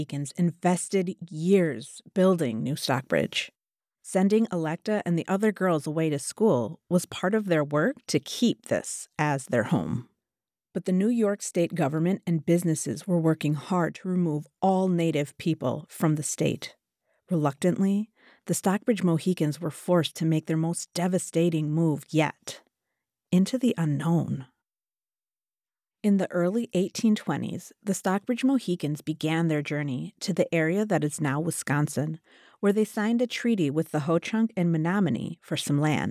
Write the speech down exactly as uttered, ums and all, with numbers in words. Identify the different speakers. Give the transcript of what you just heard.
Speaker 1: Mohicans invested years building New Stockbridge. Sending Electa and the other girls away to school was part of their work to keep this as their home. But the New York state government and businesses were working hard to remove all Native people from the state. Reluctantly, the Stockbridge Mohicans were forced to make their most devastating move yet, into the unknown. In the early eighteen twenties, the Stockbridge Mohicans began their journey to the area that is now Wisconsin, where they signed a treaty with the Ho-Chunk and Menominee for some land.